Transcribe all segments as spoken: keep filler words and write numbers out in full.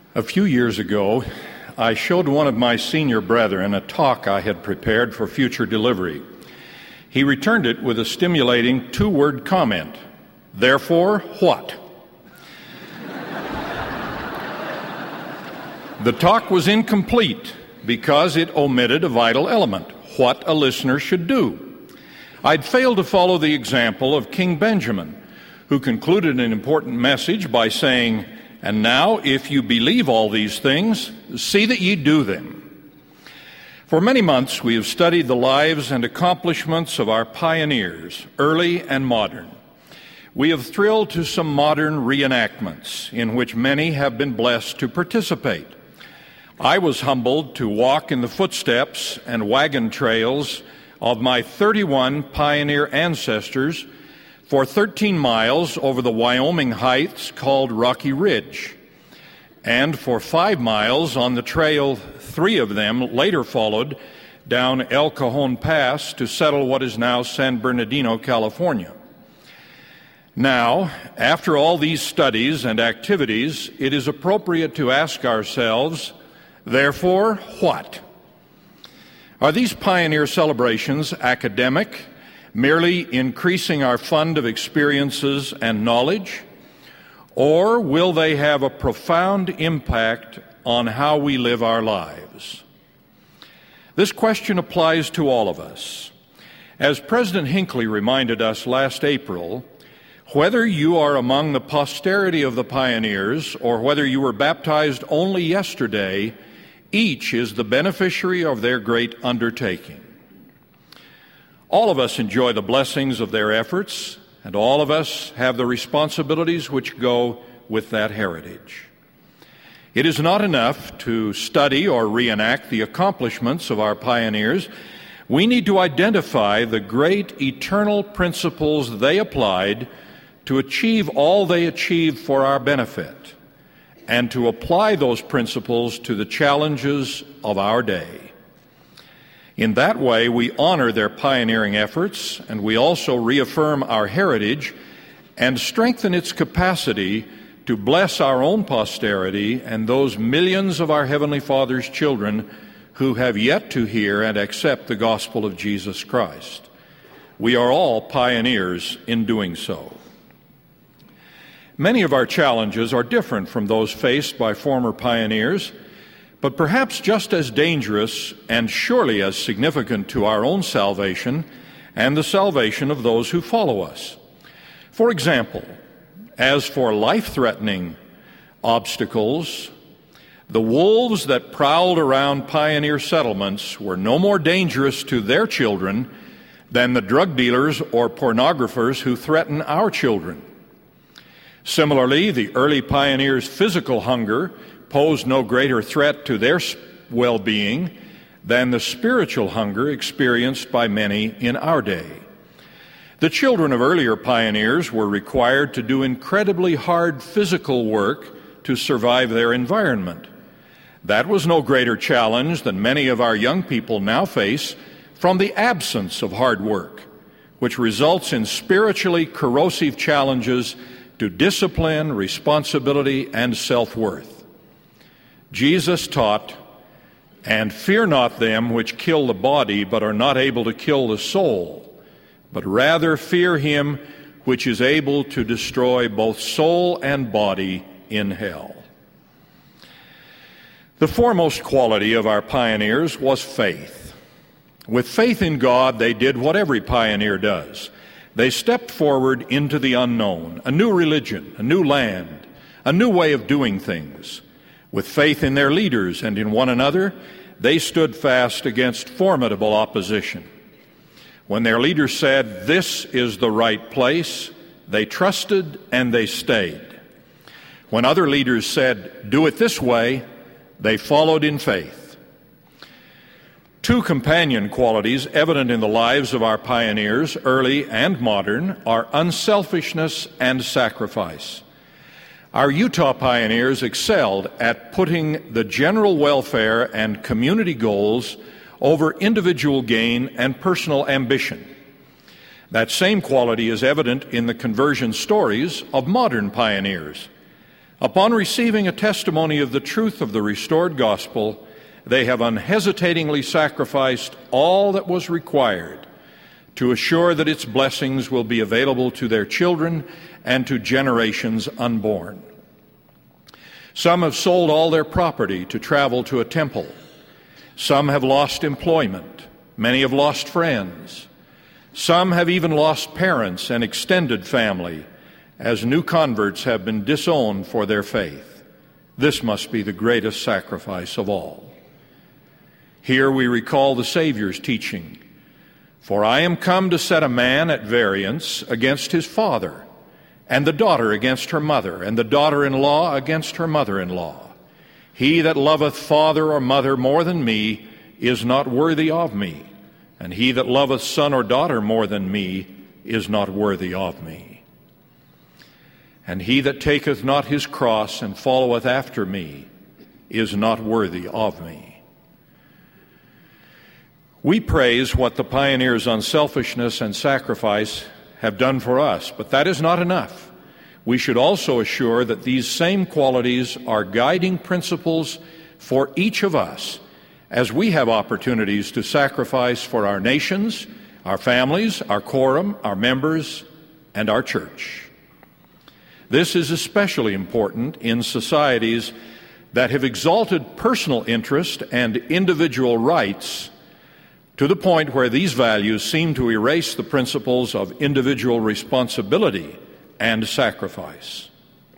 A few years ago, I showed one of my senior brethren a talk I had prepared for future delivery. He returned it with a stimulating two-word comment, "Therefore, what?" The talk was incomplete because it omitted a vital element, what a listener should do. I'd failed to follow the example of King Benjamin, who concluded an important message by saying, "And now, if you believe all these things, see that ye do them." For many months, we have studied the lives and accomplishments of our pioneers, early and modern. We have thrilled to some modern reenactments in which many have been blessed to participate. I was humbled to walk in the footsteps and wagon trails of my thirty-one pioneer ancestors for thirteen miles over the Wyoming heights called Rocky Ridge, and for five miles on the trail three of them later followed down El Cajon Pass to settle what is now San Bernardino, California. Now, after all these studies and activities, it is appropriate to ask ourselves, therefore, what? Are these pioneer celebrations academic, merely increasing our fund of experiences and knowledge, or will they have a profound impact on how we live our lives? This question applies to all of us. As President Hinckley reminded us last April, whether you are among the posterity of the pioneers or whether you were baptized only yesterday, each is the beneficiary of their great undertaking. All of us enjoy the blessings of their efforts, and all of us have the responsibilities which go with that heritage. It is not enough to study or reenact the accomplishments of our pioneers. We need to identify the great eternal principles they applied to achieve all they achieved for our benefit, and to apply those principles to the challenges of our day. In that way, we honor their pioneering efforts, and we also reaffirm our heritage and strengthen its capacity to bless our own posterity and those millions of our Heavenly Father's children who have yet to hear and accept the gospel of Jesus Christ. We are all pioneers in doing so. Many of our challenges are different from those faced by former pioneers, but perhaps just as dangerous and surely as significant to our own salvation and the salvation of those who follow us. For example, as for life-threatening obstacles, the wolves that prowled around pioneer settlements were no more dangerous to their children than the drug dealers or pornographers who threaten our children. Similarly, the early pioneers' physical hunger posed no greater threat to their well-being than the spiritual hunger experienced by many in our day. The children of earlier pioneers were required to do incredibly hard physical work to survive their environment. That was no greater challenge than many of our young people now face from the absence of hard work, which results in spiritually corrosive challenges to discipline, responsibility, and self-worth. Jesus taught, "And fear not them which kill the body, but are not able to kill the soul, but rather fear him which is able to destroy both soul and body in hell." The foremost quality of our pioneers was faith. With faith in God, they did what every pioneer does. They stepped forward into the unknown, a new religion, a new land, a new way of doing things. With faith in their leaders and in one another, they stood fast against formidable opposition. When their leaders said, "This is the right place," they trusted and they stayed. When other leaders said, "Do it this way," they followed in faith. Two companion qualities evident in the lives of our pioneers, early and modern, are unselfishness and sacrifice. Our Utah pioneers excelled at putting the general welfare and community goals over individual gain and personal ambition. That same quality is evident in the conversion stories of modern pioneers. Upon receiving a testimony of the truth of the restored gospel, they have unhesitatingly sacrificed all that was required to assure that its blessings will be available to their children and to generations unborn. Some have sold all their property to travel to a temple. Some have lost employment. Many have lost friends. Some have even lost parents and extended family, as new converts have been disowned for their faith. This must be the greatest sacrifice of all. Here we recall the Savior's teaching, "For I am come to set a man at variance against his father, and the daughter against her mother, and the daughter-in-law against her mother-in-law. He that loveth father or mother more than me is not worthy of me, and he that loveth son or daughter more than me is not worthy of me. And he that taketh not his cross and followeth after me is not worthy of me." We praise what the pioneers' unselfishness and sacrifice have done for us, but that is not enough. We should also assure that these same qualities are guiding principles for each of us as we have opportunities to sacrifice for our nations, our families, our quorum, our members, and our church. This is especially important in societies that have exalted personal interest and individual rights to the point where these values seem to erase the principles of individual responsibility and sacrifice.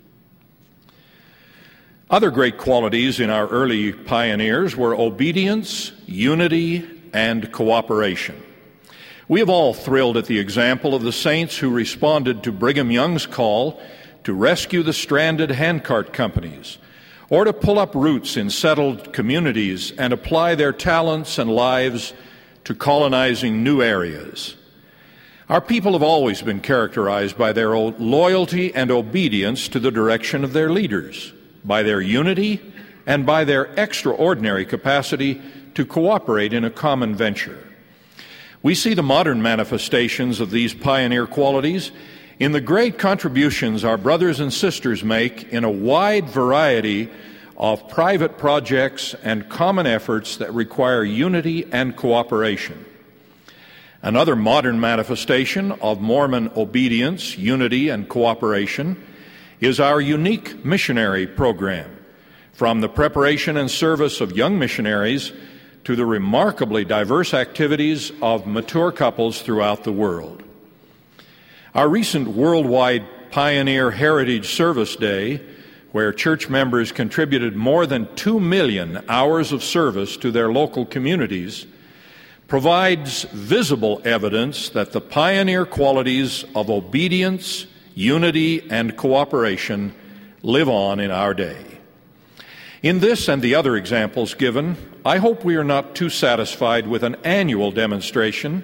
Other great qualities in our early pioneers were obedience, unity, and cooperation. We have all thrilled at the example of the saints who responded to Brigham Young's call to rescue the stranded handcart companies, or to pull up roots in settled communities and apply their talents and lives to colonizing new areas. Our people have always been characterized by their loyalty and obedience to the direction of their leaders, by their unity, and by their extraordinary capacity to cooperate in a common venture. We see the modern manifestations of these pioneer qualities in the great contributions our brothers and sisters make in a wide variety of private projects and common efforts that require unity and cooperation. Another modern manifestation of Mormon obedience, unity, and cooperation is our unique missionary program, from the preparation and service of young missionaries to the remarkably diverse activities of mature couples throughout the world. Our recent worldwide Pioneer Heritage Service Day, where church members contributed more than two million hours of service to their local communities, provides visible evidence that the pioneer qualities of obedience, unity, and cooperation live on in our day. In this and the other examples given, I hope we are not too satisfied with an annual demonstration,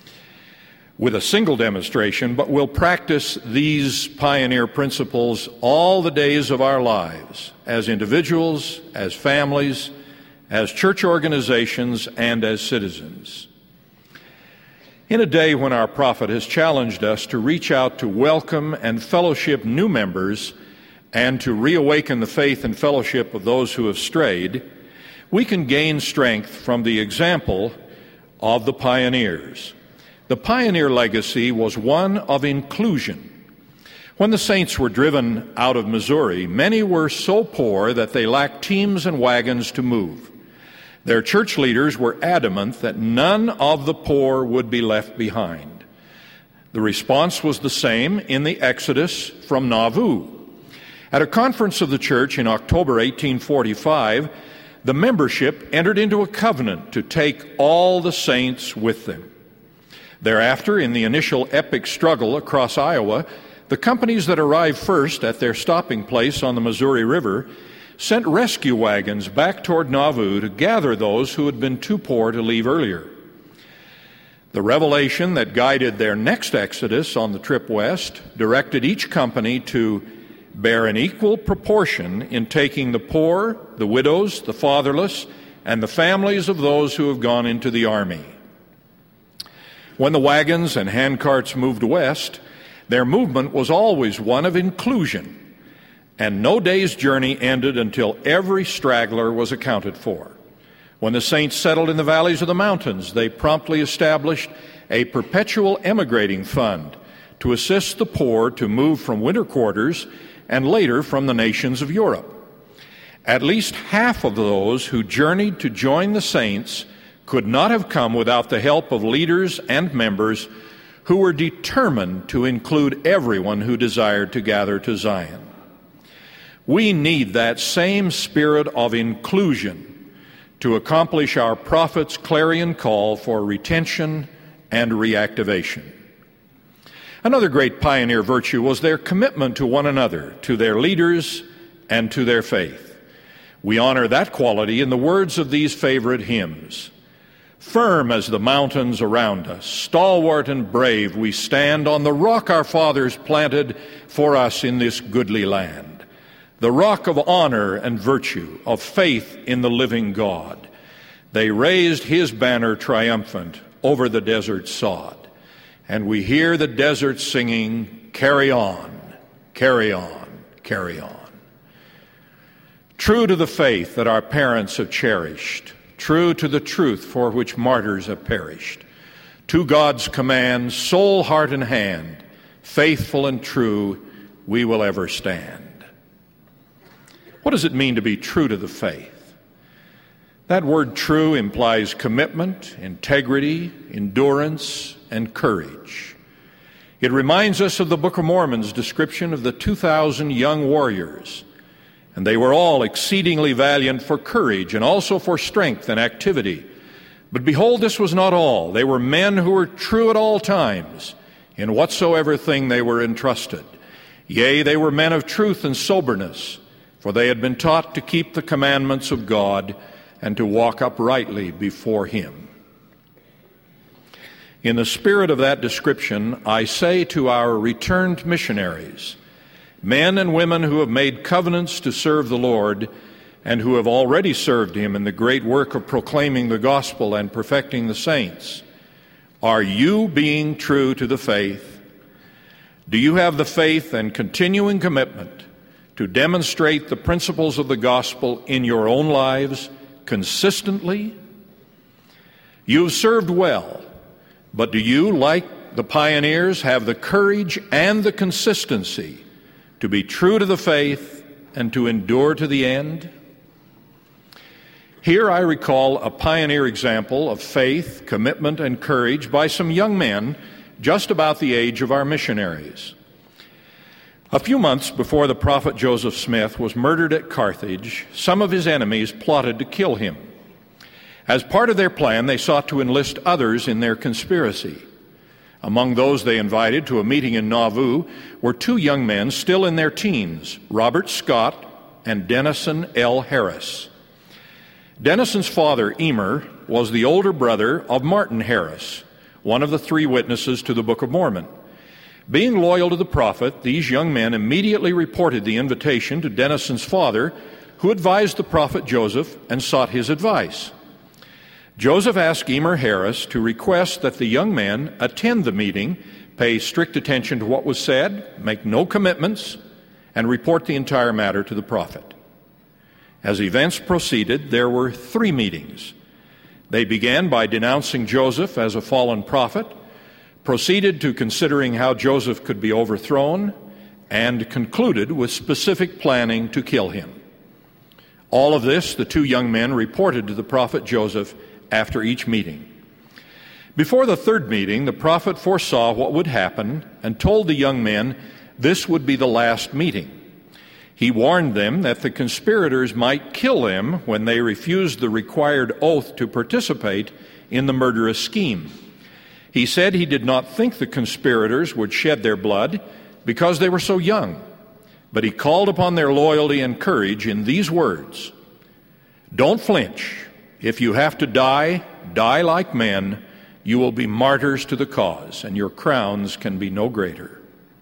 with a single demonstration, but will practice these pioneer principles all the days of our lives, as individuals, as families, as church organizations, and as citizens. In a day when our prophet has challenged us to reach out to welcome and fellowship new members and to reawaken the faith and fellowship of those who have strayed, we can gain strength from the example of the pioneers. The pioneer legacy was one of inclusion. When the saints were driven out of Missouri, many were so poor that they lacked teams and wagons to move. Their church leaders were adamant that none of the poor would be left behind. The response was the same in the exodus from Nauvoo. At a conference of the church in October eighteen forty-five, the membership entered into a covenant to take all the saints with them. Thereafter, in the initial epic struggle across Iowa, the companies that arrived first at their stopping place on the Missouri River sent rescue wagons back toward Nauvoo to gather those who had been too poor to leave earlier. The revelation that guided their next exodus on the trip west directed each company to bear an equal proportion in taking the poor, the widows, the fatherless, and the families of those who have gone into the army. When the wagons and handcarts moved west, their movement was always one of inclusion, and no day's journey ended until every straggler was accounted for. When the saints settled in the valleys of the mountains, they promptly established a perpetual emigrating fund to assist the poor to move from winter quarters and later from the nations of Europe. At least half of those who journeyed to join the saints could not have come without the help of leaders and members who were determined to include everyone who desired to gather to Zion. We need that same spirit of inclusion to accomplish our prophet's clarion call for retention and reactivation. Another great pioneer virtue was their commitment to one another, to their leaders, and to their faith. We honor that quality in the words of these favorite hymns. Firm as the mountains around us, stalwart and brave, we stand on the rock our fathers planted for us in this goodly land, the rock of honor and virtue, of faith in the living God. They raised his banner triumphant over the desert sod, and we hear the desert singing, carry on, carry on, carry on. True to the faith that our parents have cherished, true to the truth for which martyrs have perished, to God's command, soul, heart, and hand, faithful and true, we will ever stand. What does it mean to be true to the faith? That word true implies commitment, integrity, endurance, and courage. It reminds us of the Book of Mormon's description of the two thousand young warriors, and they were all exceedingly valiant for courage and also for strength and activity. But behold, this was not all. They were men who were true at all times in whatsoever thing they were entrusted. Yea, they were men of truth and soberness, for they had been taught to keep the commandments of God and to walk uprightly before him. In the spirit of that description, I say to our returned missionaries, men and women who have made covenants to serve the Lord and who have already served him in the great work of proclaiming the gospel and perfecting the saints, are you being true to the faith? Do you have the faith and continuing commitment to demonstrate the principles of the gospel in your own lives consistently? You've served well, but do you, like the pioneers, have the courage and the consistency to be true to the faith and to endure to the end? Here I recall a pioneer example of faith, commitment, and courage by some young men just about the age of our missionaries. A few months before the prophet Joseph Smith was murdered at Carthage, some of his enemies plotted to kill him. As part of their plan, they sought to enlist others in their conspiracy. Among those they invited to a meeting in Nauvoo were two young men still in their teens, Robert Scott and Denison L. Harris. Denison's father, Emer, was the older brother of Martin Harris, one of the three witnesses to the Book of Mormon. Being loyal to the prophet, these young men immediately reported the invitation to Denison's father, who advised the prophet Joseph and sought his advice. Joseph asked Emer Harris to request that the young men attend the meeting, pay strict attention to what was said, make no commitments, and report the entire matter to the prophet. As events proceeded, there were three meetings. They began by denouncing Joseph as a fallen prophet, proceeded to considering how Joseph could be overthrown, and concluded with specific planning to kill him. All of this the two young men reported to the prophet Joseph after each meeting. Before the third meeting, the prophet foresaw what would happen and told the young men this would be the last meeting. He warned them that the conspirators might kill them when they refused the required oath to participate in the murderous scheme. He said he did not think the conspirators would shed their blood because they were so young, but he called upon their loyalty and courage in these words: "Don't flinch. If you have to die, die like men. You will be martyrs to the cause, and your crowns can be no greater."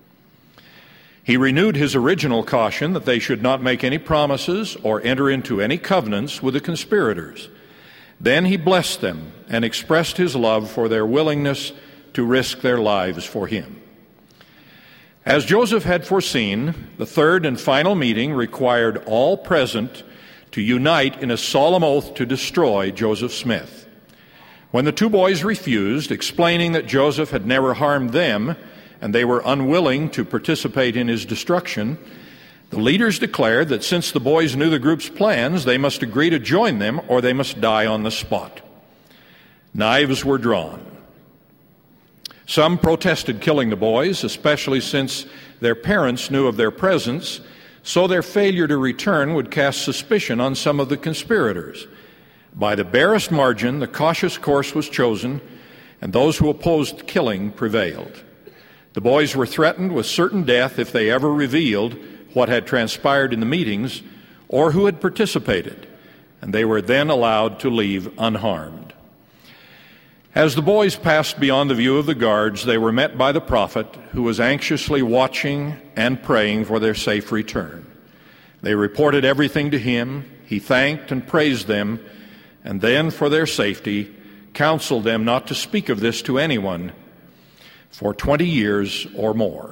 He renewed his original caution that they should not make any promises or enter into any covenants with the conspirators. Then he blessed them and expressed his love for their willingness to risk their lives for him. As Joseph had foreseen, the third and final meeting required all present to unite in a solemn oath to destroy Joseph Smith. When the two boys refused, explaining that Joseph had never harmed them and they were unwilling to participate in his destruction, the leaders declared that since the boys knew the group's plans, they must agree to join them or they must die on the spot. Knives were drawn. Some protested killing the boys, especially since their parents knew of their presence, so their failure to return would cast suspicion on some of the conspirators. By the barest margin, the cautious course was chosen, and those who opposed killing prevailed. The boys were threatened with certain death if they ever revealed what had transpired in the meetings or who had participated, and they were then allowed to leave unharmed. As the boys passed beyond the view of the guards, they were met by the prophet, who was anxiously watching and praying for their safe return. They reported everything to him. He thanked and praised them, and then, for their safety, counseled them not to speak of this to anyone for twenty years or more.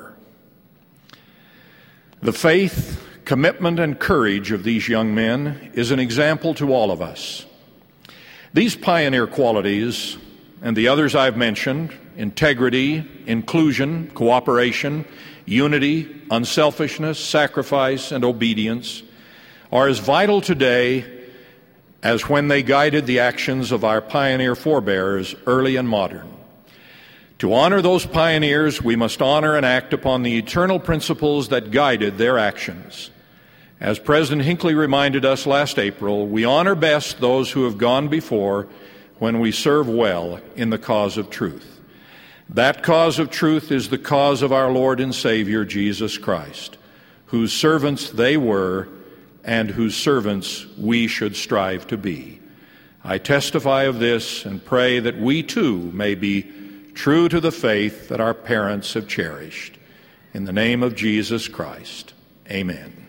The faith, commitment, and courage of these young men is an example to all of us. These pioneer qualities, and the others I've mentioned, integrity, inclusion, cooperation, unity, unselfishness, sacrifice, and obedience, are as vital today as when they guided the actions of our pioneer forebears, early and modern. To honor those pioneers, we must honor and act upon the eternal principles that guided their actions. As President Hinckley reminded us last April, we honor best those who have gone before when we serve well in the cause of truth. That cause of truth is the cause of our Lord and Savior, Jesus Christ, whose servants they were and whose servants we should strive to be. I testify of this and pray that we too may be true to the faith that our parents have cherished. In the name of Jesus Christ, amen.